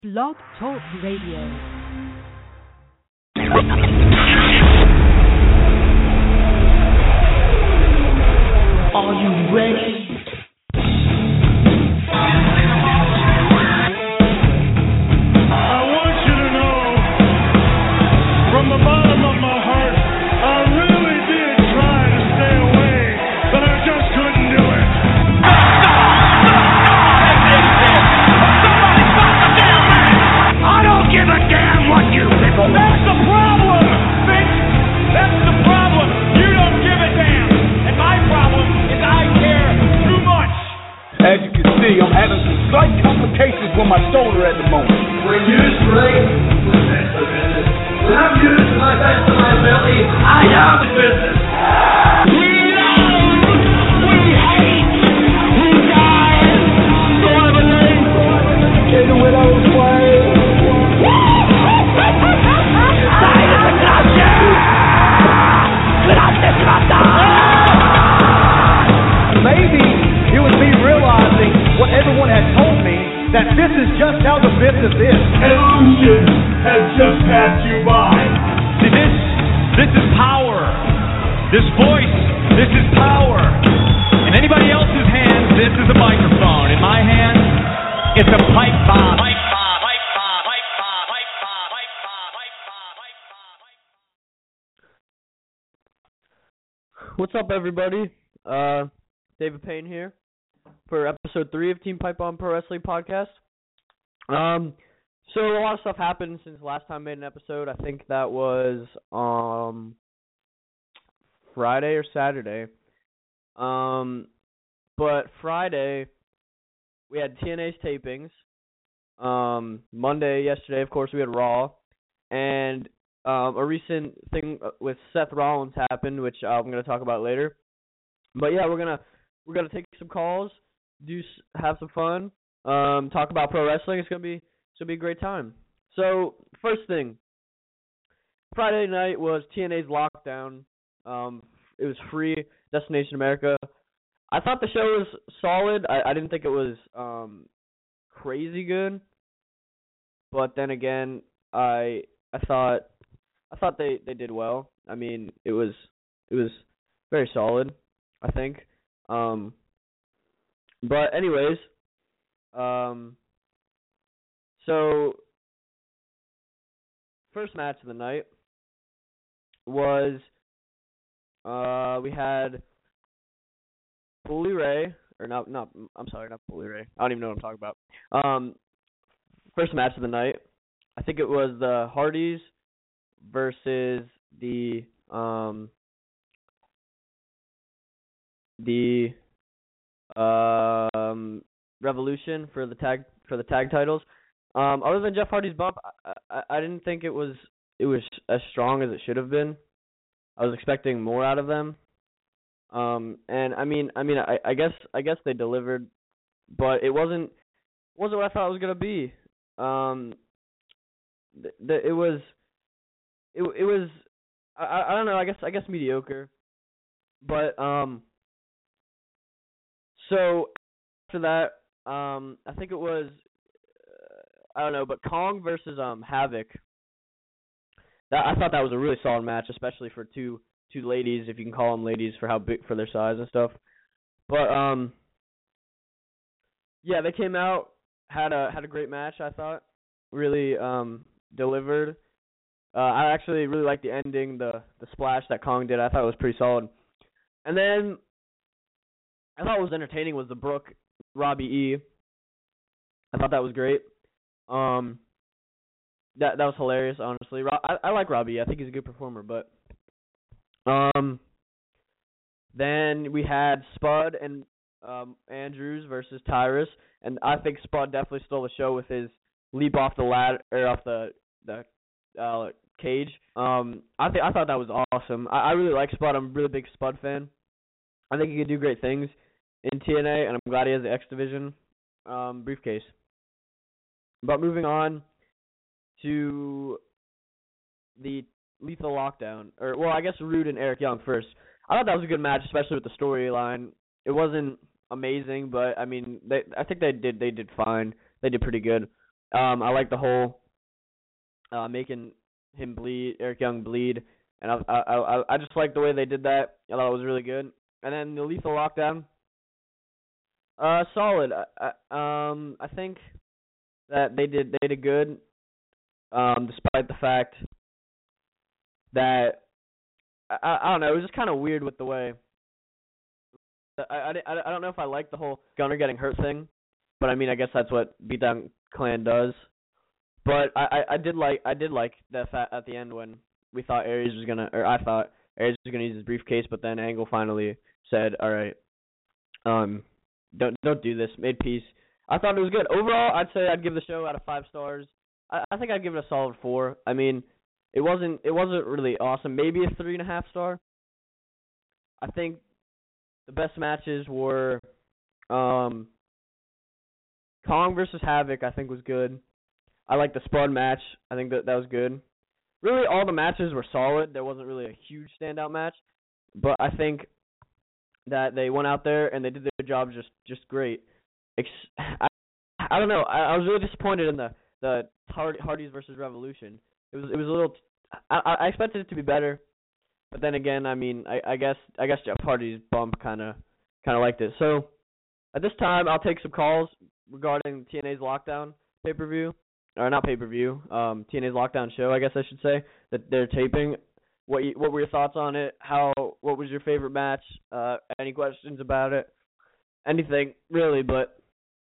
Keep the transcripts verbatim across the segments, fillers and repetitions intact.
Blog Talk Radio. Are you ready? I want you to know, from the bottom of my heart, I really did try to stay away, but I just couldn't do it. I don't give a damn what you people want. That's the problem, Vince. That's the problem. You don't give a damn. And my problem is I care too much. As you can see, I'm having some slight complications with my shoulder at the moment. When you're straight, we're best for business. When I'm using my best of my ability, I am the business. We love, we hate, we die, forever late. In the widow's way. Side of the culture. Grande strada. Maybe it was me realizing what everyone had told me, that this is just how the business is. Illusion has just passed you by. See, this, this is power. This voice, this is power. In anybody else's hands, this is a microphone. In my hands, it's a pipe bomb. Pipe bomb. Pipe bomb. Pipe bomb. Pipe bomb. Pipe bomb. Pipe bomb. Pipe bomb. What's up, everybody? Uh, David Payne here for episode three of Team Pipe Bomb Pro Wrestling Podcast. Um, so a lot of stuff happened since last time I made an episode. I think that was um Friday or Saturday. Um, but Friday we had T N A's tapings. Um, Monday, yesterday, of course, we had Raw, and um, a recent thing with Seth Rollins happened, which I'm going to talk about later. But yeah, we're gonna we're gonna take some calls, do s- have some fun, um, talk about pro wrestling. It's gonna be it's gonna be a great time. So first thing, Friday night was T N A's Lockdown. Um, it was free, Destination America. I thought the show was solid. I, I didn't think it was um, crazy good, but then again, I I thought I thought they, they did well. I mean, it was it was very solid, I think. Um, but anyways, um, so first match of the night was uh we had Bully Ray, or not not I'm sorry, not Bully Ray. I don't even know what I'm talking about. Um, first match of the night, I think it was the Hardys versus the um. the um Revolution for the tag for the tag titles. Um, other than Jeff Hardy's bump, I, I I didn't think it was it was as strong as it should have been. I was expecting more out of them. Um, and I mean I mean I, I guess I guess they delivered, but it wasn't wasn't what I thought it was gonna be. Um, the, the, it was it it was I I don't know I guess I guess mediocre, but um. So after that, um, I think it was uh, I don't know, but Kong versus um Havoc. That I thought that was a really solid match, especially for two two ladies, if you can call them ladies for how big for their size and stuff. But um, yeah, they came out had a had a great match. I thought really um delivered. Uh, I actually really liked the ending, the the splash that Kong did. I thought it was pretty solid. And then I thought what was entertaining was the Brooke Robbie E. I thought that was great. Um, that that was hilarious, honestly. Ro- I, I like Robbie E. I think he's a good performer, but um, then we had Spud and um Andrews versus Tyrus, and I think Spud definitely stole the show with his leap off the ladder or off the the uh, cage. Um, I think I thought that was awesome. I, I really like Spud. I'm a really big Spud fan. I think he could do great things in T N A, and I'm glad he has the X Division um, briefcase. But moving on to the Lethal Lockdown, or well, I guess Rude and Eric Young first. I thought that was a good match, especially with the storyline. It wasn't amazing, but I mean, they I think they did they did fine. They did pretty good. Um, I like the whole uh, making him bleed, Eric Young bleed, and I, I I I just like the way they did that. I thought it was really good. And then the Lethal Lockdown, uh, solid. I, I, um, I think that they did they did good, um, despite the fact that I I don't know, it was just kind of weird with the way. I, I, I don't know if I like the whole Gunner getting hurt thing, but I mean I guess that's what Beatdown Clan does. But I, I, I did like I did like the fact at the end when we thought Aries was gonna, or I thought Aries was gonna use his briefcase, but then Angle finally said, "All right, um, don't don't do this." Made peace. I thought it was good overall. I'd say I'd give the show out of five stars. I, I think I'd give it a solid four. I mean, it wasn't it wasn't really awesome. Maybe a three and a half star. I think the best matches were um, Kong versus Havoc. I think was good. I like the Spud match. I think that that was good. Really, all the matches were solid. There wasn't really a huge standout match, but I think that they went out there and they did their job just, just great. Ex- I, I don't know. I, I was really disappointed in the the Hardys versus Revolution. It was it was a little. I, I expected it to be better, but then again, I mean, I, I guess I guess Jeff Hardy's bump kind of kind of liked it. So at this time, I'll take some calls regarding T N A's Lockdown pay per view. Or not pay-per-view, um, T N A's Lockdown show, I guess I should say, that they're taping. What you, what were your thoughts on it? How what was your favorite match? Uh, any questions about it? Anything really? But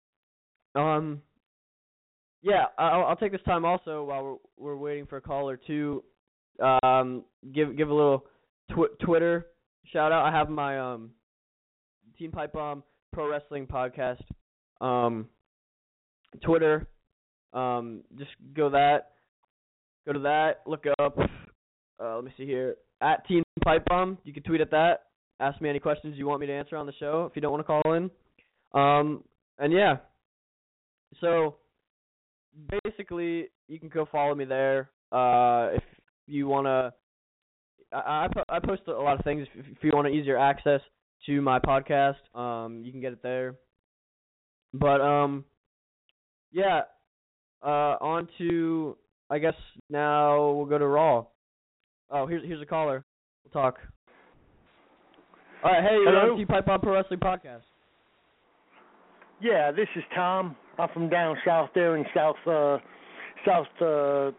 um, yeah, I'll, I'll take this time also while we're we're waiting for a caller to um give give a little tw- Twitter shout out. I have my um Team Pipe Bomb Pro Wrestling Podcast um Twitter. Um, just go that, go to that, look up, uh, let me see here, at Team Pipe Bomb. You can tweet at that, ask me any questions you want me to answer on the show if you don't want to call in. Um, and yeah, so basically you can go follow me there. Uh, if you want to, I, I, I post a lot of things. If, if you want easier access to my podcast, um, you can get it there. But, um, yeah. Uh, on to, I guess now we'll go to Raw. Oh, here's here's a caller. We'll talk. All right, hey, you're on Team Pipe Bomb Pro Wrestling Podcast. Yeah, this is Tom. I'm from down south there in South uh, South uh,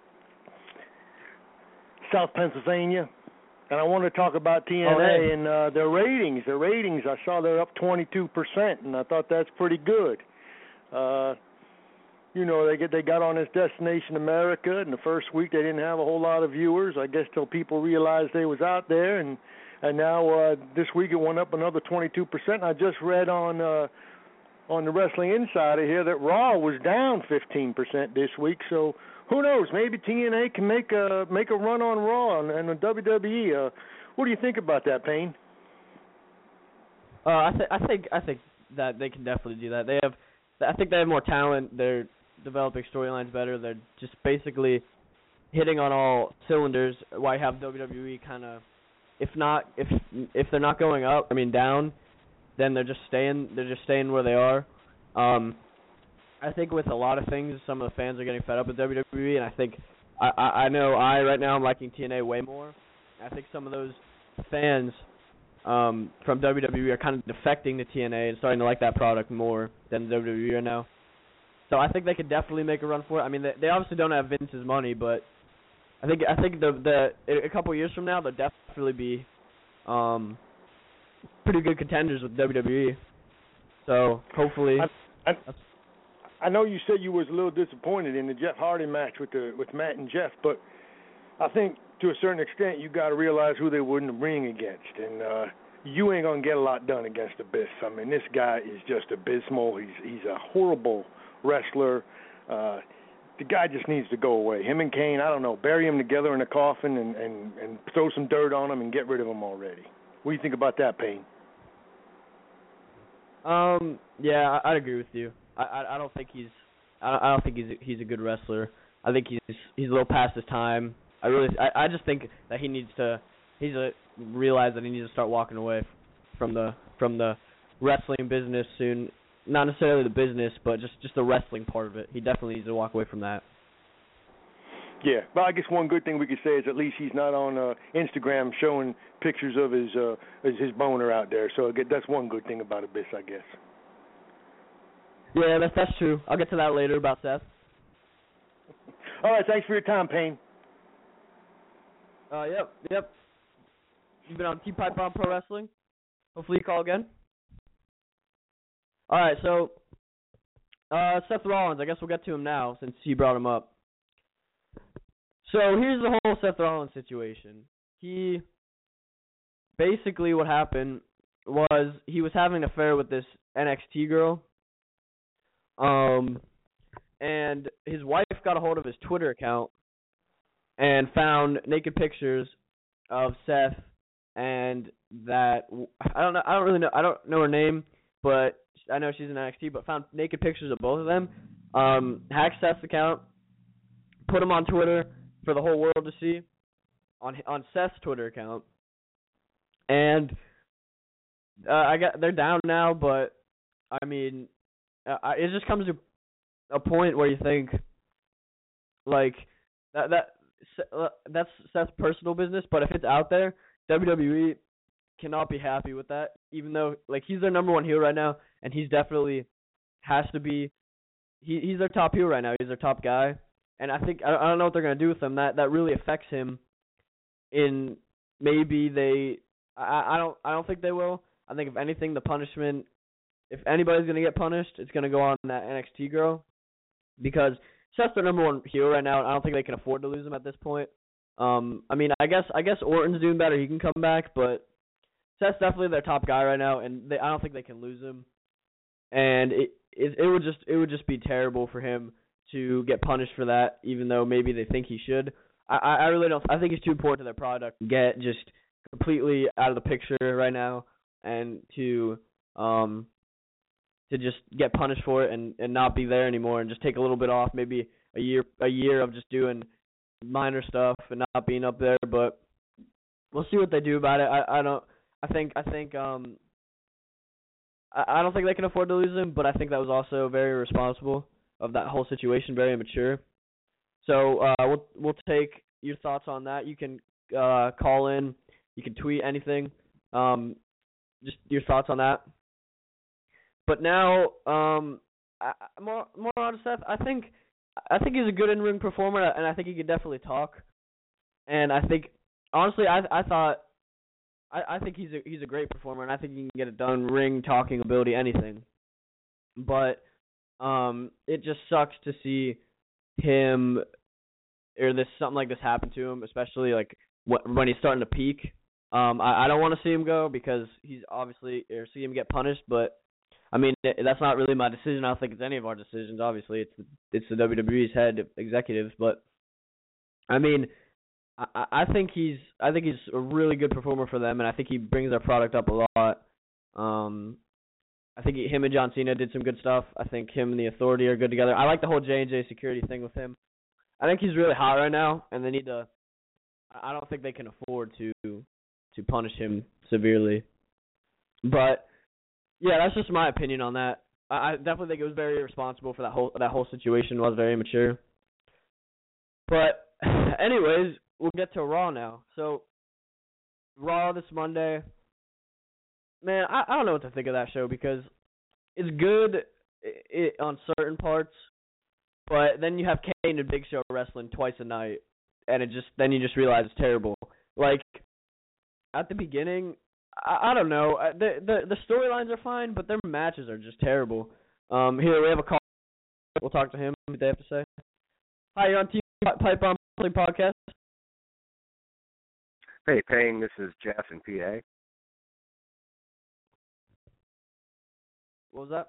South Pennsylvania, and I want to talk about T N A oh, hey. and uh, their ratings. Their ratings, I saw they're up twenty-two percent, and I thought that's pretty good. Uh, You know, they get they got on this Destination America, and the first week they didn't have a whole lot of viewers, I guess, till people realized they was out there, and and now uh, this week it went up another twenty-two percent. I just read on uh, on the Wrestling Insider here that Raw was down fifteen percent this week. So who knows? Maybe T N A can make a make a run on Raw and, and the W W E. Uh, what do you think about that, Payne? Uh, I, th- I think I think that they can definitely do that. They have, I think they have more talent. They're developing storylines better. They're just basically hitting on all cylinders. Why have W W E kind of, if not, if if they're not going up, I mean down, then they're just staying. They're just staying where they are. Um, I think with a lot of things, some of the fans are getting fed up with W W E, and I think I I, I know I right now I'm liking T N A way more. I think some of those fans um, from W W E are kind of defecting to T N A and starting to like that product more than W W E are now. So I think they could definitely make a run for it. I mean, they, they obviously don't have Vince's money, but I think I think the the a couple of years from now they'll definitely be um, pretty good contenders with W W E. So hopefully, I, I, I know you said you was a little disappointed in the Jeff Hardy match with the with Matt and Jeff, but I think to a certain extent you got to realize who they were in the ring against, and uh, you ain't gonna get a lot done against Abyss. I mean, this guy is just abysmal. He's he's a horrible wrestler. Uh, the guy just needs to go away. Him and Kane, I don't know, bury him together in a coffin and, and, and throw some dirt on him and get rid of him already. What do you think about that, Payne? Um, yeah, I, I'd agree with you. I, I, I don't think he's, I, I don't think he's, a, he's a good wrestler. I think he's, he's a little past his time. I really, I, I just think that he needs to, he's a realize that he needs to start walking away from the, from the wrestling business soon. not necessarily the business, but just, just the wrestling part of it. He definitely needs to walk away from that. Yeah, but I guess one good thing we could say is at least he's not on uh, Instagram showing pictures of his uh, his boner out there. So that's one good thing about Abyss, I guess. Yeah, that's that's true. I'll get to that later about Seth. All right, thanks for your time, Payne. Uh, yep, yep. You've been on T-Pipe on Pro Wrestling. Hopefully you call again. All right, so uh, Seth Rollins, I guess we'll get to him now since he brought him up. So here's the whole Seth Rollins situation. He, basically what happened was he was having an affair with this N X T girl. Um, and his wife got a hold of his Twitter account and found naked pictures of Seth and that, I don't know, I don't really know, I don't know her name, but I know she's in N X T, but found naked pictures of both of them. Um, hacked Seth's account, put them on Twitter for the whole world to see, on on Seth's Twitter account, and uh, I got they're down now. But I mean, uh, it just comes to a point where you think, like that that uh, that's Seth's personal business. But if it's out there, W W E cannot be happy with that. Even though like he's their number one heel right now, and he's definitely has to be. He he's their top heel right now. He's their top guy. And I think I don't know what they're gonna do with him. That that really affects him. In maybe they, I, I don't I don't think they will. I think if anything, the punishment, if anybody's gonna get punished, it's gonna go on that N X T girl, because Seth's their number one heel right now. And I don't think they can afford to lose him at this point. Um, I mean, I guess I guess Orton's doing better. He can come back, but Seth's definitely their top guy right now, and they, I don't think they can lose him. And it, it it would just it would just be terrible for him to get punished for that, even though maybe they think he should. I, I really don't. I think he's too important to their product to get just completely out of the picture right now, and to um to just get punished for it and, and not be there anymore, and just take a little bit off, maybe a year a year of just doing minor stuff and not being up there. But we'll see what they do about it. I, I don't. I think I think um I, I don't think they can afford to lose him, but I think that was also very irresponsible of that whole situation, very immature. So uh, we'll we'll take your thoughts on that. You can uh, call in, you can tweet anything, um, just your thoughts on that. But now, um, I, more more on Seth. I think I think he's a good in-ring performer, and I think he could definitely talk. And I think honestly, I I thought I, I think he's a he's a great performer, and I think he can get it done, ring, talking ability, anything. But Um, it just sucks to see him, or this something like this happen to him, especially like wh- when he's starting to peak. Um, I, I don't want to see him go because he's obviously, or see him get punished. But I mean, it, that's not really my decision. I don't think it's any of our decisions. Obviously, it's it's the W W E's head executives. But I mean, I, I think he's I think he's a really good performer for them, and I think he brings their product up a lot. Um. I think him and John Cena did some good stuff. I think him and the Authority are good together. I like the whole J and J security thing with him. I think he's really hot right now, and they need to. I don't think they can afford to to punish him severely. But yeah, that's just my opinion on that. I, I definitely think it was very irresponsible for that whole that whole situation. It was very immature. But anyways, we'll get to Raw now. So Raw this Monday. Man, I, I don't know what to think of that show because it's good it, it, on certain parts, but then you have Kane and Big Show wrestling twice a night, and it just then you just realize it's terrible. Like at the beginning, I, I don't know. The the the storylines are fine, but their matches are just terrible. Um, here we have a call. We'll talk to him. What they have to say. Hi, you're on T Pipe on Podcast. Hey, Payne. This is Jeff in P A. What was that?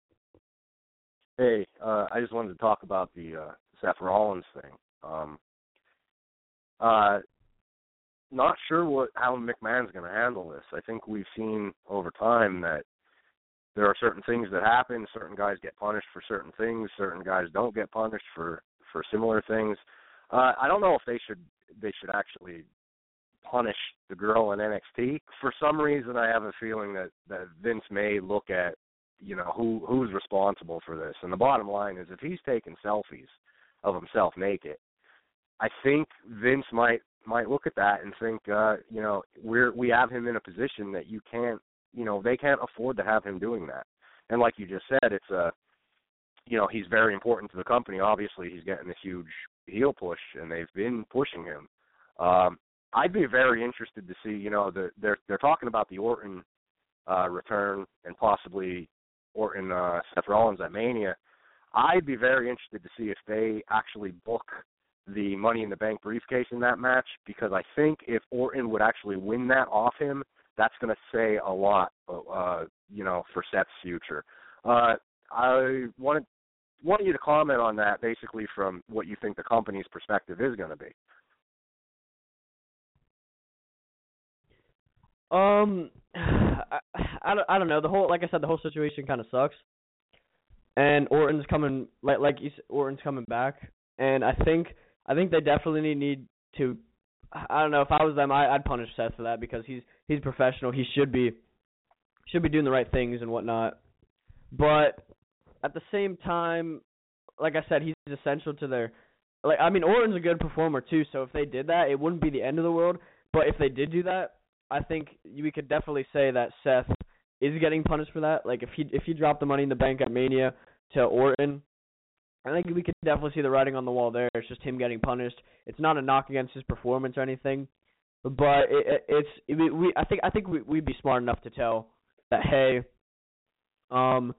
Hey, uh, I just wanted to talk about the uh, Seth Rollins thing. Um, uh, not sure what how McMahon's going to handle this. I think we've seen over time that there are certain things that happen. Certain guys get punished for certain things. Certain guys don't get punished for, for similar things. Uh, I don't know if they should they should actually punish the girl in N X T. For some reason, I have a feeling that, that Vince may look at you know, who who's responsible for this? And the bottom line is, if he's taking selfies of himself naked, I think Vince might might look at that and think, uh, you know, we're we have him in a position that you can't, you know, they can't afford to have him doing that. And like you just said, it's a, you know, he's very important to the company. Obviously, he's getting a huge heel push, and they've been pushing him. Um, I'd be very interested to see, you know, the, they're they're talking about the Orton uh, return and possibly Orton uh, Seth Rollins at Mania. I'd be very interested to see if they actually book the Money in the Bank briefcase in that match, because I think if Orton would actually win that off him, that's going to say a lot, uh, you know, for Seth's future. Uh, I wanted wanted you to comment on that, basically from what you think the company's perspective is going to be. Um, I, I, don't, I don't know. The whole, like I said, the whole situation kind of sucks. And Orton's coming, like like you said, Orton's coming back, and I think I think they definitely need, need to. I don't know, if I was them, I, I'd punish Seth for that, because he's he's professional. He should be should be doing the right things and whatnot. But at the same time, like I said, he's essential to their. Like I mean, Orton's a good performer too. So if they did that, it wouldn't be the end of the world. But if they did do that, I think we could definitely say that Seth is getting punished for that. Like if he if he dropped the Money in the Bank at Mania to Orton, I think we could definitely see the writing on the wall there. It's just him getting punished. It's not a knock against his performance or anything, but it, it, it's it, we. I think I think we, we'd be smart enough to tell that, hey, um,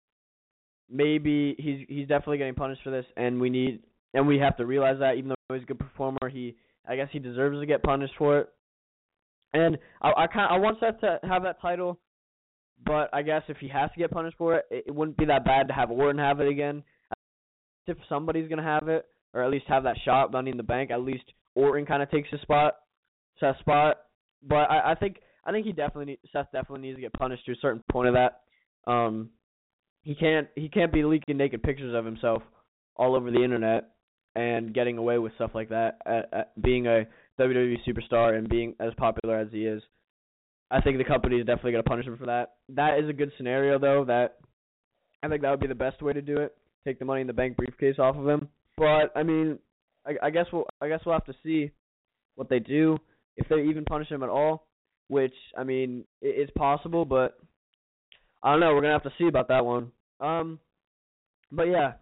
maybe he's he's definitely getting punished for this, and we need and we have to realize that, even though he's a good performer, he I guess he deserves to get punished for it. And I I kind I want Seth to have that title, but I guess if he has to get punished for it, it, it wouldn't be that bad to have Orton have it again. If somebody's gonna have it, or at least have that shot, Money in the Bank, at least Orton kind of takes his spot, Seth's spot. But I, I think I think he definitely need, Seth definitely needs to get punished to a certain point of that. Um, he can't he can't be leaking naked pictures of himself all over the internet and getting away with stuff like that. At, at being a W W E superstar and being as popular as he is, I think the company is definitely gonna punish him for that. That is a good scenario, though. That I think that would be the best way to do it. Take the Money in the Bank briefcase off of him. But I mean, I, I guess we'll I guess we'll have to see what they do, if they even punish him at all. Which I mean, it, it's possible, but I don't know. We're gonna have to see about that one. Um, but yeah.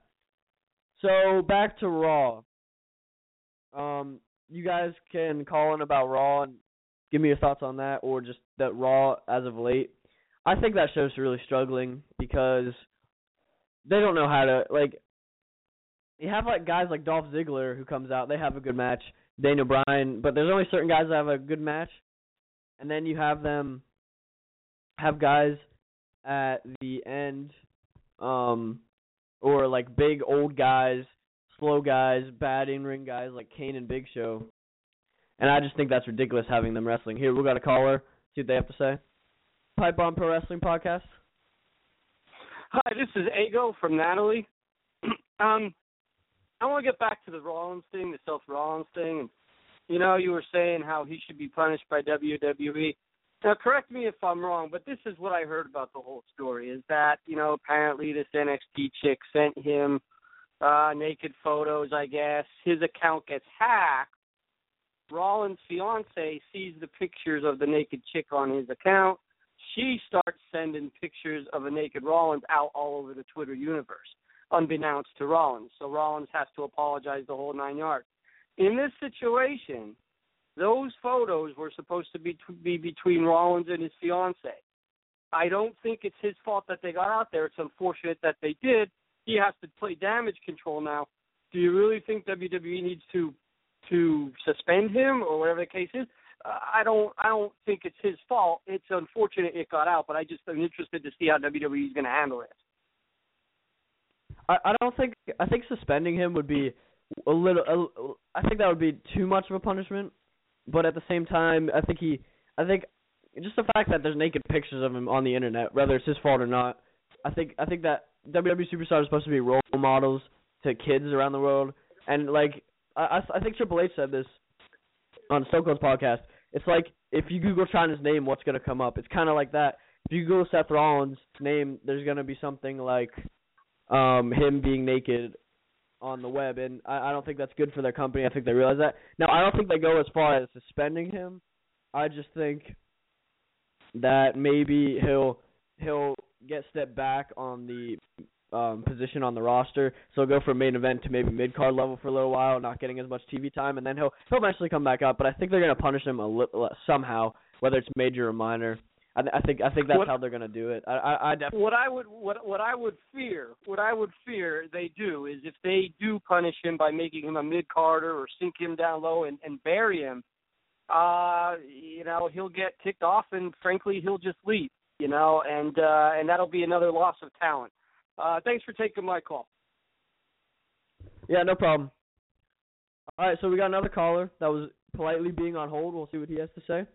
So back to Raw. Um, you guys can call in about Raw and give me your thoughts on that, or just that Raw as of late. I think that show's really struggling because they don't know how to, like, you have, like, guys like Dolph Ziggler who comes out. They have a good match. Daniel Bryan. But there's only certain guys that have a good match. And then you have them have guys at the end, um, or, like, big old guys, slow guys, bad in-ring guys like Kane and Big Show. And I just think that's ridiculous having them wrestling. Here, we got a caller. See what they have to say. Pipe Bomb Pro Wrestling Podcast. Hi, this is Ego from Natalie. um, I want to get back to the Rollins thing, the Seth Rollins thing. And, you know, you were saying how he should be punished by W W E. Now, correct me if I'm wrong, but this is what I heard about the whole story, is that, you know, apparently this N X T chick sent him uh, naked photos, I guess. His account gets hacked. Rollins' fiance sees the pictures of the naked chick on his account. She starts sending pictures of a naked Rollins out all over the Twitter universe, unbeknownst to Rollins. So Rollins has to apologize the whole nine yards. In this situation, those photos were supposed to be, to be between Rollins and his fiance. I don't think it's his fault that they got out there. It's unfortunate that they did. He has to play damage control now. Do you really think W W E needs to to suspend him or whatever the case is? Uh, I don't. I don't think it's his fault. It's unfortunate it got out, but I just am interested to see how W W E is going to handle it. I, I don't think. I think suspending him would be a little. A, I think that would be too much of a punishment. But at the same time, I think he. I think just the fact that there's naked pictures of him on the internet, whether it's his fault or not. I think. I think that W W E superstars are supposed to be role models to kids around the world, and like I, I think Triple H said this on Stone Cold's podcast. It's like if you Google China's name, what's going to come up? It's kind of like that. if you Google Seth Rollins' name, there's gonna be something like um, him being naked on the web, and I, I don't think that's good for their company. I think they realize that. Now, I don't think they go as far as suspending him. I just think that maybe he'll he'll get stepped back on the um, position on the roster, so he'll go from main event to maybe mid card level for a little while, not getting as much T V time, and then he'll he'll eventually come back up. But I think they're gonna punish him a li- somehow, whether it's major or minor. I, I think I think that's what, how they're gonna do it. I, I, I definitely. What I would what what I would fear what I would fear they do is if they do punish him by making him a mid carder or sink him down low and, and bury him, uh, you know, he'll get ticked off and frankly he'll just leave. You know, and uh, and that'll be another loss of talent. Uh, thanks for taking my call. Yeah, no problem. All right, so we got another caller that was politely being on hold. We'll see what he has to say.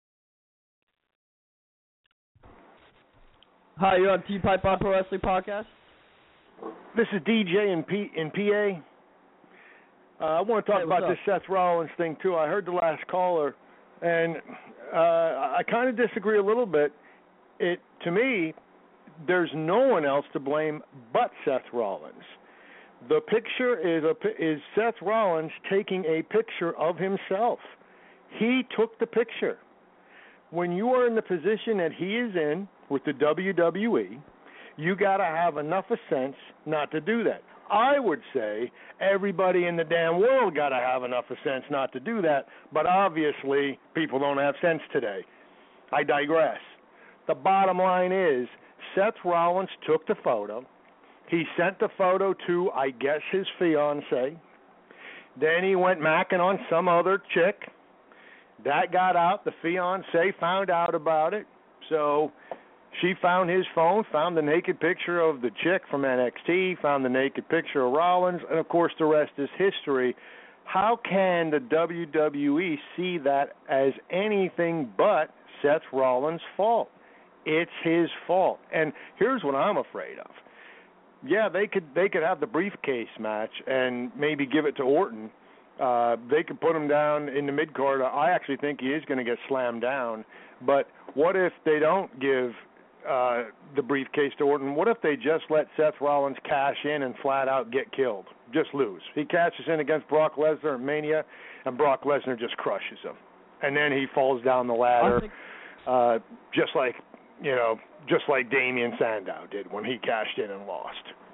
Hi, you're on T-Pipe on Pro Wrestling Podcast. This is D J in P in P A. Uh, I want to talk hey, about up? this Seth Rollins thing too. I heard the last caller, and uh, I kind of disagree a little bit. It to me, there's no one else to blame but Seth Rollins. The picture is a is Seth Rollins taking a picture of himself. He took the picture. When you are in the position that he is in with the W W E, you got to have enough of sense not to do that. I would say everybody in the damn world got to have enough of sense not to do that, but obviously people don't have sense today. I digress. The bottom line is Seth Rollins took the photo. He sent the photo to, I guess, his fiancée. Then he went macking on some other chick. That got out. The fiancée found out about it. So she found his phone, found the naked picture of the chick from N X T, found the naked picture of Rollins, and, of course, the rest is history. How can the W W E see that as anything but Seth Rollins' fault? It's his fault. And here's what I'm afraid of. Yeah, they could they could have the briefcase match and maybe give it to Orton. Uh, they could put him down in the mid-card. I actually think he is going to get slammed down. But what if they don't give uh, the briefcase to Orton? What if they just let Seth Rollins cash in and flat out get killed? Just lose. He cashes in against Brock Lesnar at Mania, and Brock Lesnar just crushes him. And then he falls down the ladder, think- uh, just like, you know, just like Damien Sandow did when he cashed in and lost.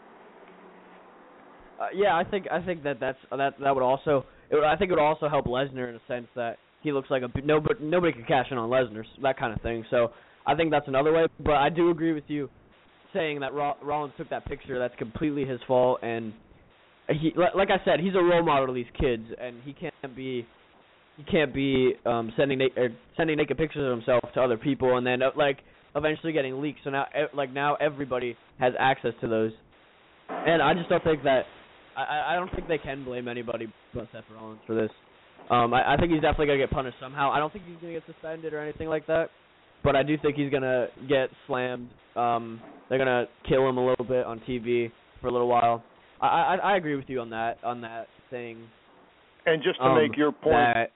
Uh, yeah, I think I think that that's that that would also it would, I think it would also help Lesnar in a sense that he looks like a nobody nobody could cash in on Lesnar, that kind of thing. So I think that's another way. But I do agree with you saying that Rollins took that picture. That's completely his fault, and he like I said, he's a role model to these kids, and he can't be he can't be um, sending na- or sending naked pictures of himself to other people, and then uh, like eventually getting leaked. So now like now everybody has access to those, and I just don't think that. I, I don't think they can blame anybody but Seth Rollins for this. Um, I, I think he's definitely going to get punished somehow. I don't think he's going to get suspended or anything like that, but I do think he's going to get slammed. Um, they're going to kill him a little bit on T V for a little while. I, I, I agree with you on that on that thing. And just to um, make your point, that,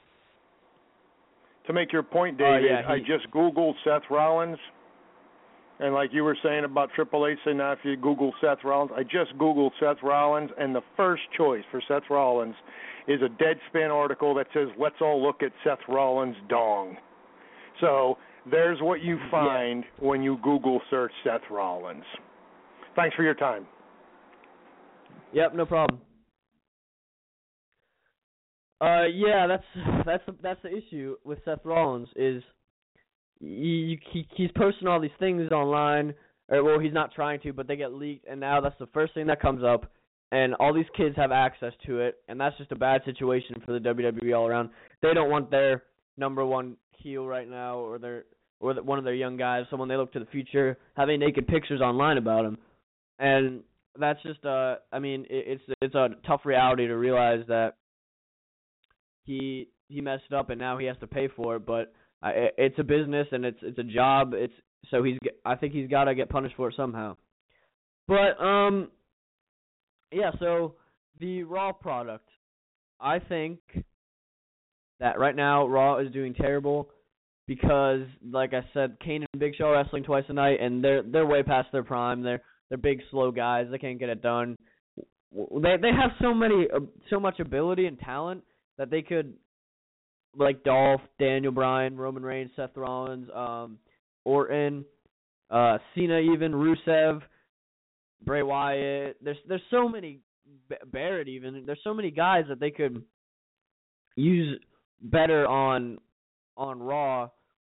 to make your point, David, uh, yeah, he, I just Googled Seth Rollins. And like you were saying about Triple H, saying now if you Google Seth Rollins, I just Googled Seth Rollins, and the first choice for Seth Rollins is a Deadspin article that says, let's all look at Seth Rollins' dong. So there's what you find yeah. when you Google search Seth Rollins. Thanks for your time. Yep, no problem. Uh, yeah, that's that's that's the issue with Seth Rollins is you, he he's posting all these things online, or well, he's not trying to, but they get leaked, and now that's the first thing that comes up, and all these kids have access to it, and that's just a bad situation for the W W E all around. They don't want their number one heel right now, or their or the, one of their young guys, someone they look to the future, having naked pictures online about him, and that's just uh, I mean, it, it's it's a tough reality to realize that he he messed up and now he has to pay for it, but uh, it, it's a business and it's it's a job. It's so he's I think he's got to get punished for it somehow. But um, yeah. So the Raw product, I think that right now Raw is doing terrible because, like I said, Kane and Big Show are wrestling twice a night, and they're they're way past their prime. They're they're big, slow guys. They can't get it done. They they have so many uh, so much ability and talent that they could, like Dolph, Daniel Bryan, Roman Reigns, Seth Rollins, um, Orton, uh, Cena, even Rusev, Bray Wyatt. There's there's so many, Barrett even. There's so many guys that they could use better on on Raw,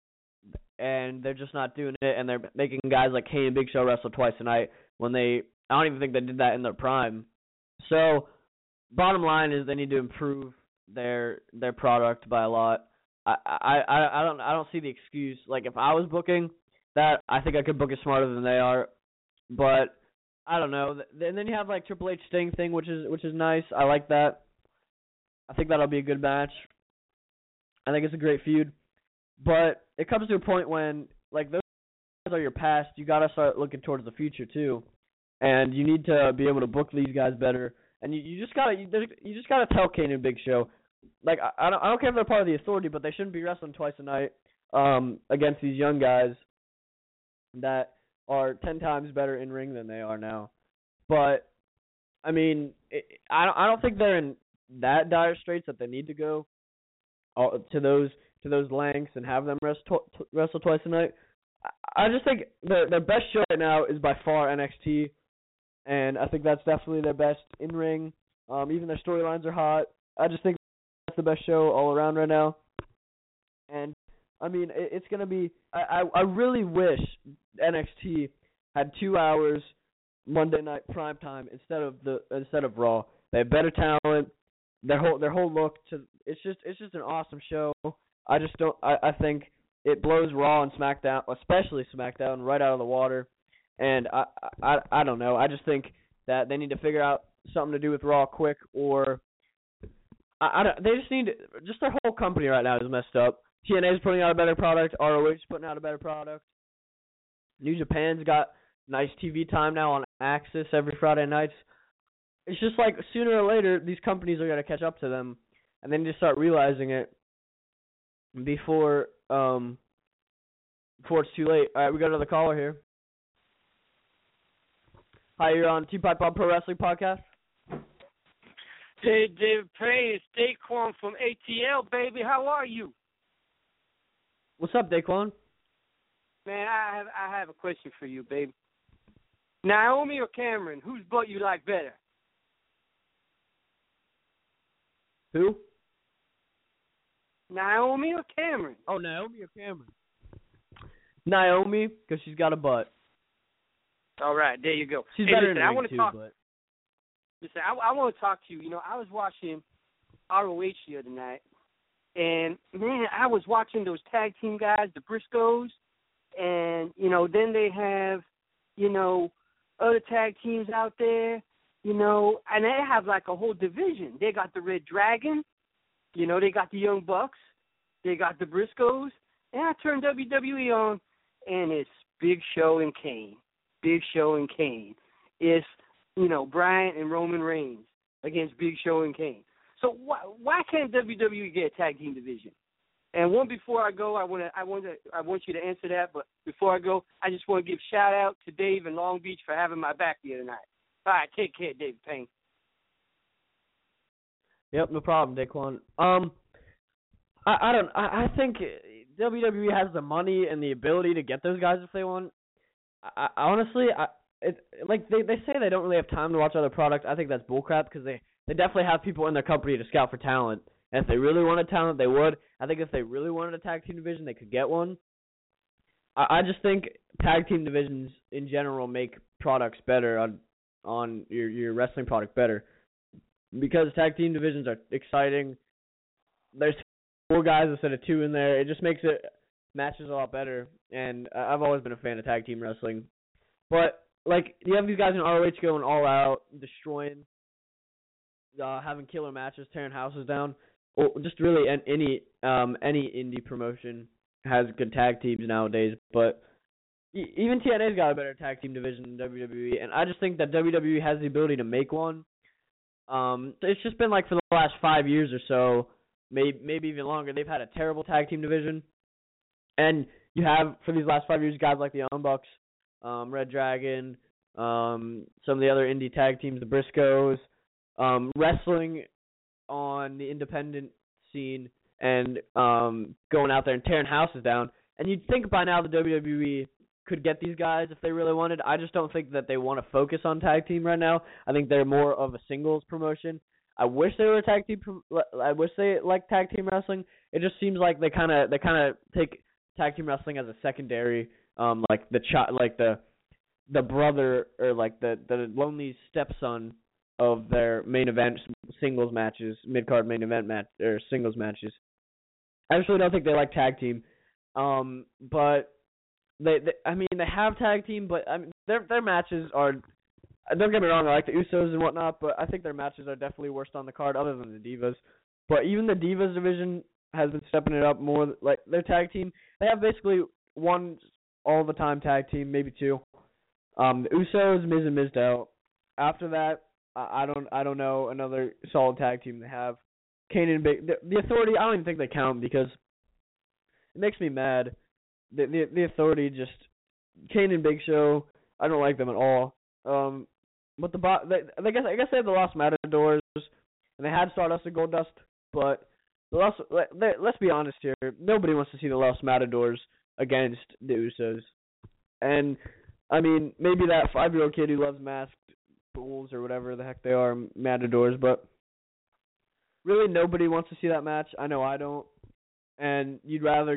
and they're just not doing it. And they're making guys like Kane and Big Show wrestle twice a night when they. I don't even think they did that in their prime. So, bottom line is they need to improve their their product by a lot. I, I, I, I don't I don't see the excuse. Like, if I was booking that, I think I could book it smarter than they are. But I don't know. And then you have like Triple H Sting thing, which is which is nice. I like that. I think that'll be a good match. I think it's a great feud. But it comes to a point when, like, those guys are your past. You got to start looking towards the future too. And you need to be able to book these guys better. And you, you just gotta you, you just gotta tell Kane and Big Show, like, I, I don't I don't care if they're part of the Authority, but they shouldn't be wrestling twice a night um, against these young guys that are ten times better in ring than they are now. But I mean, it, I don't I don't think they're in that dire straits that they need to go uh, to those to those lengths and have them wrestle, t- wrestle twice a night. I, I just think their their best show right now is by far N X T. And I think that's definitely their best in-ring. Um, even their storylines are hot. I just think that's the best show all around right now. And, I mean, it, it's going to be I, – I, I really wish N X T had two hours Monday night prime time instead of the instead of Raw. They have better talent. Their whole their whole look to it's just it's just an awesome show. I just don't I, I think it blows Raw and SmackDown, especially SmackDown, right out of the water. And I, I I don't know. I just think that they need to figure out something to do with Raw quick, or I, I don't, they just need to, just their whole company right now is messed up. T N A is putting out a better product. R O H is putting out a better product. New Japan's got nice T V time now on Axis every Friday nights. It's just like sooner or later these companies are going to catch up to them, and they need to start realizing it before um before it's too late. All right, we got another caller here. Hi, you're on T-Pipe on Pro Wrestling Podcast. Hey, David Payne, it's Daquan from A T L, baby. How are you? What's up, Daquan? Man, I have I have a question for you, baby. Naomi or Cameron, whose butt you like better? Who? Naomi or Cameron? Oh, Naomi or Cameron? Naomi, because she's got a butt. All right, there you go. She's hey, better listen, than I me want to too, talk. but... Listen, I, I want to talk to you. You know, I was watching R O H the other night, and man, I was watching those tag team guys, the Briscoes, and you know, then they have, you know, other tag teams out there, you know, and they have like a whole division. They got the Red Dragon, you know, they got the Young Bucks, they got the Briscoes, and I turned W W E on, and it's Big Show and Kane. Big Show and Kane. It's, you know, Bryan and Roman Reigns against Big Show and Kane. So why why can't W W E get a tag team division? And one before I go, I want to I want to I want you to answer that. But before I go, I just want to give shout out to Dave in Long Beach for having my back the other night. All right, take care, David Payne. Yep, no problem, Daquan. Um, I I don't I, I think W W E has the money and the ability to get those guys if they want. I, I honestly, I it, like they, they say they don't really have time to watch other products. I think that's bullcrap because they, they definitely have people in their company to scout for talent. And if they really wanted talent, they would. I think if they really wanted a tag team division, they could get one. I, I just think tag team divisions in general make products better on on your your wrestling product better because tag team divisions are exciting. There's four guys instead of two in there. It just makes it matches a lot better, and I've always been a fan of tag team wrestling. But, like, you have these guys in R O H going all out, destroying, uh, having killer matches, tearing houses down. Or just really any um, any indie promotion has good tag teams nowadays. But even T N A's got a better tag team division than W W E, and I just think that W W E has the ability to make one. Um, it's just been like for the last five years or so, maybe maybe even longer, they've had a terrible tag team division. And you have, for these last five years, guys like the Young Bucks, um, Red Dragon, um, some of the other indie tag teams, the Briscoes, um, wrestling on the independent scene and um, going out there and tearing houses down. And you'd think by now the W W E could get these guys if they really wanted. I just don't think that they want to focus on tag team right now. I think they're more of a singles promotion. I wish they were a tag team. I wish they liked tag team wrestling. It just seems like they kind of they kind of take tag team wrestling as a secondary, um, like the ch- like the the brother or like the the lonely stepson of their main event singles matches, mid card main event match or singles matches. I actually don't think they like tag team, um, but they, they I mean they have tag team, but I mean their their matches are. Don't get me wrong, I like the Usos and whatnot, but I think their matches are definitely worst on the card, other than the Divas. But even the Divas division has been stepping it up more. Like their tag team, they have basically one all the time tag team, maybe two. Um, the Usos, Miz and Mizdow. After that, I, I don't, I don't know another solid tag team they have. Kane and Big, the, the Authority. I don't even think they count because it makes me mad. The the, the Authority just Kane and Big Show. I don't like them at all. Um, but the bo- they, I guess I guess they have the Los Matadors, and they had Stardust and Goldust, but the Los, let, let's be honest here, nobody wants to see the Los Matadors against the Usos, and I mean maybe that five-year-old kid who loves masked bulls or whatever the heck they are, Matadors, but really nobody wants to see that match. I know I don't, and you'd rather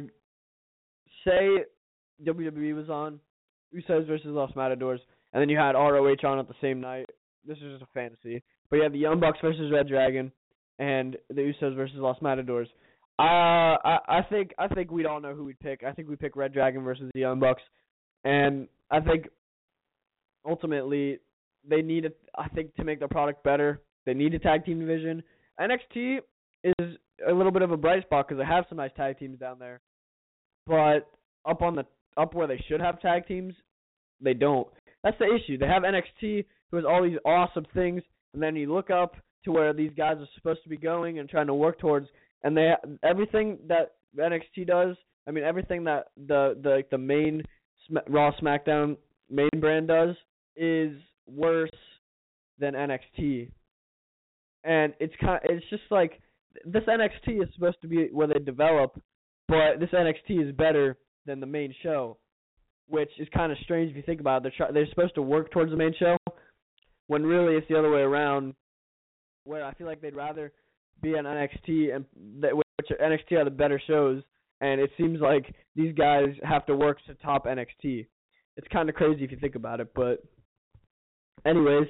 say W W E was on Usos versus Los Matadors. And then you had R O H on at the same night. This is just a fantasy. But you had the Young Bucks versus Red Dragon, and the Usos versus Los Matadors. Uh, I I think I think we'd all know who we'd pick. I think we'd pick Red Dragon versus the Young Bucks, and I think ultimately they need it. I think to make their product better, they need a tag team division. N X T is a little bit of a bright spot because they have some nice tag teams down there, but up on the up where they should have tag teams, they don't. That's the issue. They have N X T, who has all these awesome things, and then you look up to where these guys are supposed to be going and trying to work towards, and they everything that N X T does, I mean everything that the the the main Raw SmackDown main brand does is worse than N X T, and it's kind of, it's just like this N X T is supposed to be where they develop, but this N X T is better than the main show. Which is kind of strange if you think about it. They're try- they're supposed to work towards the main show, when really it's the other way around. Where I feel like they'd rather be on N X T, and that, which N X T are the better shows, and it seems like these guys have to work to top N X T. It's kind of crazy if you think about it, but anyways.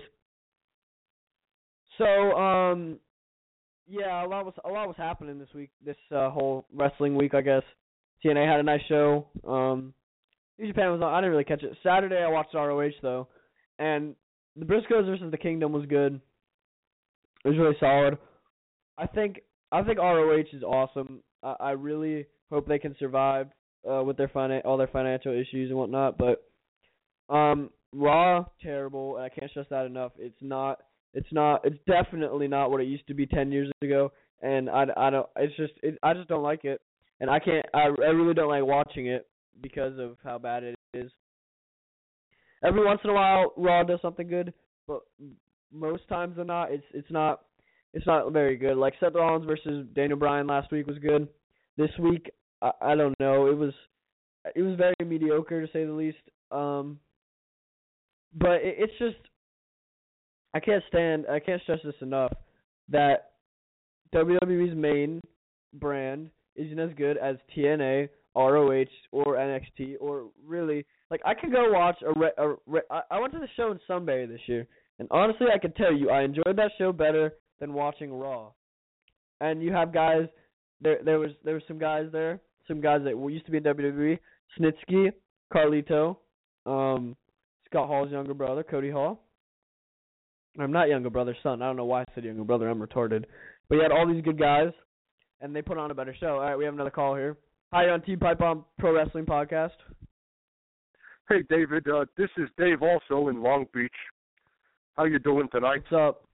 So um, yeah, a lot was a lot was happening this week, this uh, whole wrestling week, I guess. T N A had a nice show. Um. New Japan was on. I didn't really catch it. Saturday I watched R O H though, and the Briscoes versus the Kingdom was good. It was really solid. I think I think R O H is awesome. I, I really hope they can survive uh, with their finan- all their financial issues and whatnot. But um, Raw terrible, and I can't stress that enough. It's not. It's not. It's definitely not what it used to be ten years ago. And I, I don't. It's just. It, I just don't like it, and I can't. I, I really don't like watching it. Because of how bad it is. Every once in a while, Raw does something good, but most times than not, it's it's not it's not very good. Like Seth Rollins versus Daniel Bryan last week was good. This week, I, I don't know. It was it was very mediocre to say the least. Um, but it, it's just I can't stand. I can't stress this enough that W W E's main brand isn't as good as T N A. R O H or N X T or really like I could go watch a, re, a re, I, I went to the show in Sunbury this year, and honestly I can tell you I enjoyed that show better than watching Raw. And you have guys there there was there were some guys there some guys that used to be in W W E, Snitsky, Carlito, um Scott Hall's younger brother Cody Hall. I'm not younger brother, son. I don't know why I said younger brother. I'm retarded. But you had all these good guys, and they put on a better show. All right, we have another call here. Hi, on Team Pipe Bomb Pro Wrestling Podcast. Hey, David. Uh, this is Dave, also in Long Beach. How you doing tonight? What's up?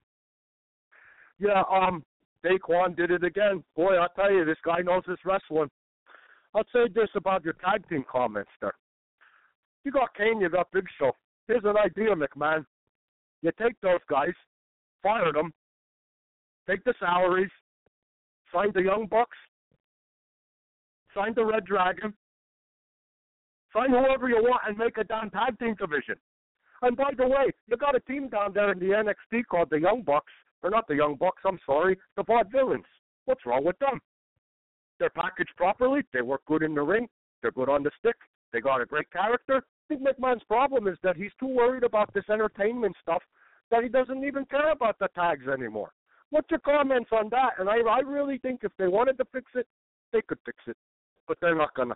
Yeah, um, Daquan did it again. Boy, I tell you, this guy knows his wrestling. I'll say this about your tag team comments there. You got Kane, you got Big Show. Here's an idea, McMahon. You take those guys, fire them, take the salaries, sign the Young Bucks, sign the Red Dragon, sign whoever you want, and make a damn tag team division. And by the way, you got a team down there in the N X T called the Young Bucks, or not the Young Bucks, I'm sorry, the Vaudevillains. What's wrong with them? They're packaged properly, they work good in the ring, they're good on the stick, they got a great character. I think McMahon's problem is that he's too worried about this entertainment stuff that he doesn't even care about the tags anymore. What's your comments on that? And I, I really think if they wanted to fix it, they could fix it, but they're not gonna.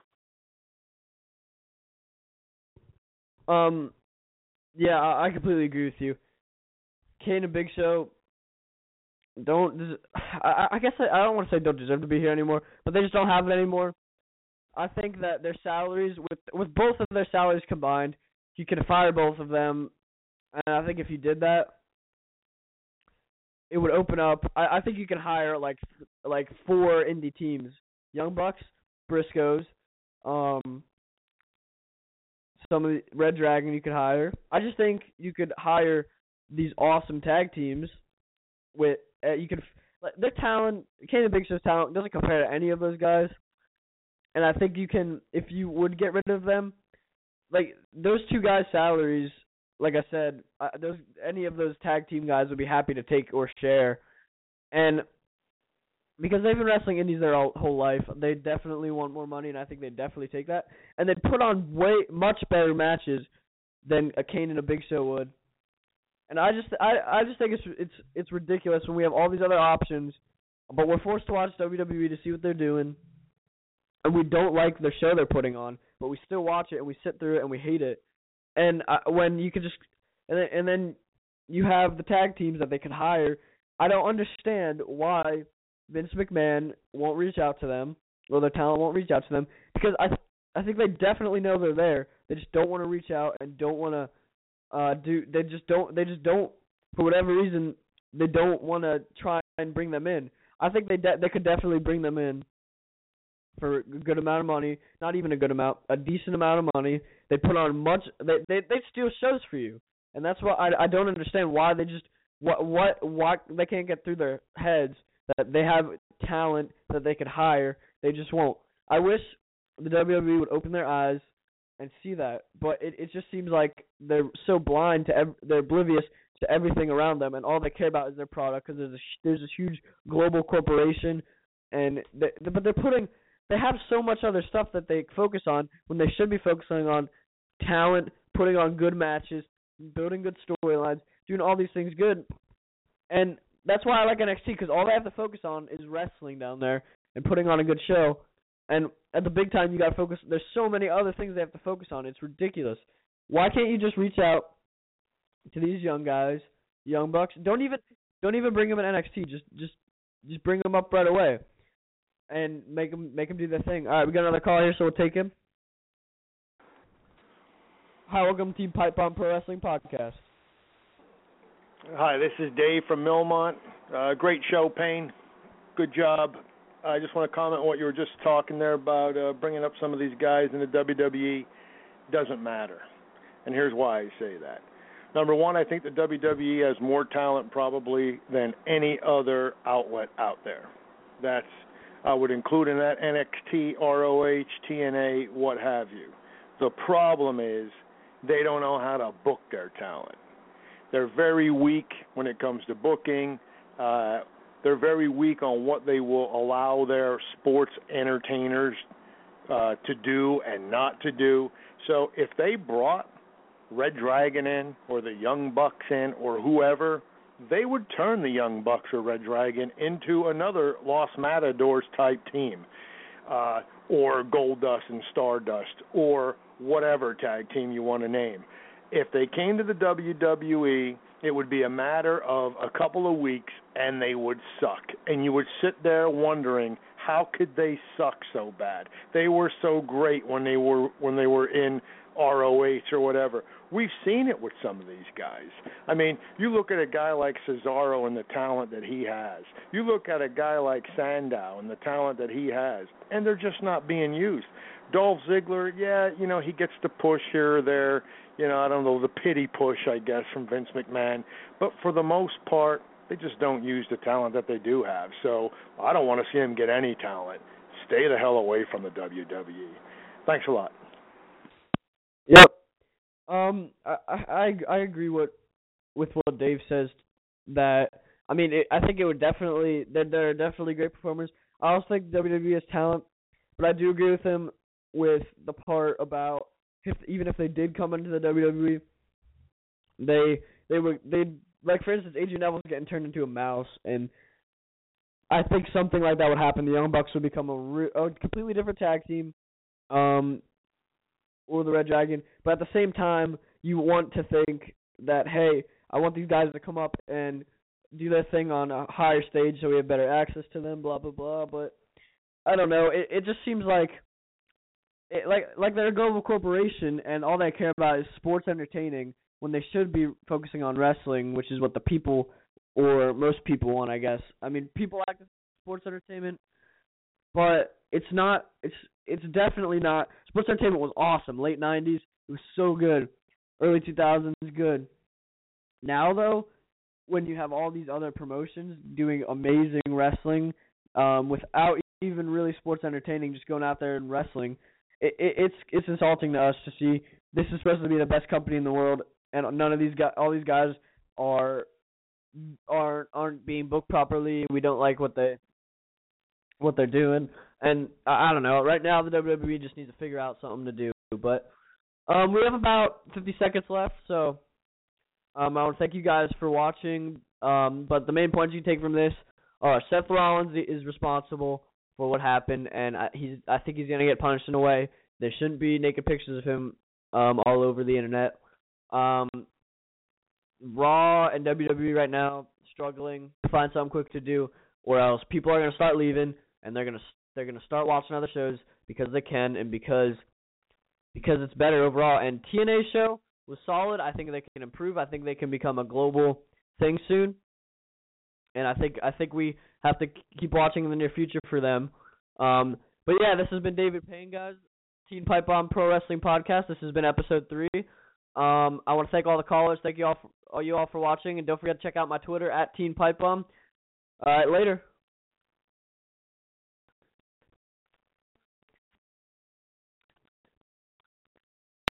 Um, yeah, I, I completely agree with you. Kane and Big Show don't. I, I guess I, I don't want to say don't deserve to be here anymore, but they just don't have it anymore. I think that their salaries, with with both of their salaries combined, you could fire both of them, and I think if you did that, it would open up. I, I think you can hire like like four indie teams: Young Bucks, Briscoes, um, some of the Red Dragon. You could hire. I just think you could hire these awesome tag teams with uh, you could their talent. Kane and Big Show's talent doesn't compare to any of those guys. And I think you can, if you would get rid of them, like those two guys' salaries, like I said, uh, those any of those tag team guys would be happy to take or share. And because they've been wrestling indies their whole, whole life, they definitely want more money, and I think they definitely take that. And they put on way much better matches than a Kane and a Big Show would. And I just, I, I just think it's it's it's ridiculous when we have all these other options, but we're forced to watch W W E to see what they're doing. And we don't like the show they're putting on, but we still watch it and we sit through it and we hate it. And uh, when you could just, and then, and then you have the tag teams that they can hire. I don't understand why Vince McMahon won't reach out to them, or their talent won't reach out to them, because I, th- I think they definitely know they're there. They just don't want to reach out and don't want to uh, do. They just don't. They just don't. For whatever reason, they don't want to try and bring them in. I think they de- they could definitely bring them in for a good amount of money, not even a good amount, a decent amount of money. They put on much. They they they steal shows for you, and that's why I, I don't understand why they just what what why they can't get through their heads that they have talent that they could hire. They just won't. I wish the W W E would open their eyes and see that, but it it just seems like they're so blind to ev- they're oblivious to everything around them, and all they care about is their product because there's a there's this huge global corporation, and they, but they're putting. They have so much other stuff that they focus on when they should be focusing on talent, putting on good matches, building good storylines, doing all these things good. And that's why I like N X T, because all they have to focus on is wrestling down there and putting on a good show. And at the big time, you got to focus. There's so many other things they have to focus on. It's ridiculous. Why can't you just reach out to these young guys, young bucks? Don't even don't even bring them in N X T. Just just just bring them up right away. And make them make them do their thing. All right, we got another call here, so we'll take him. Hi, welcome to Pipe Bomb Pro Wrestling Podcast. Hi, this is Dave from Millmont. Uh, great show, Payne. Good job. I just want to comment on what you were just talking there about uh, bringing up some of these guys in the W W E. Doesn't matter. And here's why I say that. Number one, I think the W W E has more talent probably than any other outlet out there. That's I would include in that N X T, R O H, T N A, what have you. The problem is they don't know how to book their talent. They're very weak when it comes to booking. Uh, they're very weak on what they will allow their sports entertainers uh, to do and not to do. So if they brought Red Dragon in or the Young Bucks in or whoever, they would turn the Young Bucks or Red Dragon into another Los Matadors type team, uh, or Goldust and Stardust, or whatever tag team you want to name. If they came to the W W E, it would be a matter of a couple of weeks, and they would suck. And you would sit there wondering, how could they suck so bad? They were so great when they were when they were in R O H or whatever. We've seen it with some of these guys. I mean, you look at a guy like Cesaro and the talent that he has. You look at a guy like Sandow and the talent that he has, and they're just not being used. Dolph Ziggler, yeah, you know, he gets the push here or there. You know, I don't know, the pity push, I guess, from Vince McMahon. But for the most part, they just don't use the talent that they do have. So I don't want to see him get any talent. Stay the hell away from the W W E. Thanks a lot. Yep. Um, I I I agree with with what Dave says. That I mean, it, I think it would definitely they're they're definitely great performers. I also think W W E has talent, but I do agree with him with the part about if even if they did come into the W W E, they they would they like for instance Adrian Neville's getting turned into a mouse, and I think something like that would happen. The Young Bucks would become a, re- a completely different tag team. Um. Or the Red Dragon, but at the same time, you want to think that, hey, I want these guys to come up and do their thing on a higher stage so we have better access to them, blah, blah, blah, but I don't know, it, it just seems like, it, like like they're a global corporation and all they care about is sports entertaining when they should be focusing on wrestling, which is what the people, or most people want, I guess. I mean, people like sports entertainment, but it's not, it's it's definitely not. Sports entertainment was awesome. Late nineties, it was so good. Early two thousands, good. Now, though, when you have all these other promotions doing amazing wrestling um, without even really sports entertaining, just going out there and wrestling, it, it, it's it's insulting to us to see this is supposed to be the best company in the world, and none of these guys, all these guys are aren't aren't being booked properly. We don't like what they what they're doing. And I don't know. Right now, the W W E just needs to figure out something to do. But um, we have about fifty seconds left, so um, I want to thank you guys for watching. Um, but the main points you take from this are Seth Rollins is responsible for what happened, and I, he's I think he's going to get punished in a way. There shouldn't be naked pictures of him um, all over the internet. Um, Raw and W W E right now struggling to find something quick to do, or else people are going to start leaving, and they're going to They're going to start watching other shows because they can and because because it's better overall. And T N A's show was solid. I think they can improve. I think they can become a global thing soon. And I think I think we have to keep watching in the near future for them. Um, but yeah, this has been David Payne, guys. Teen Pipe Bomb Pro Wrestling Podcast. This has been episode three. Um, I want to thank all the callers. Thank you all for, all you all for watching. And don't forget to check out my Twitter at Teen Pipe Bomb. All right, later.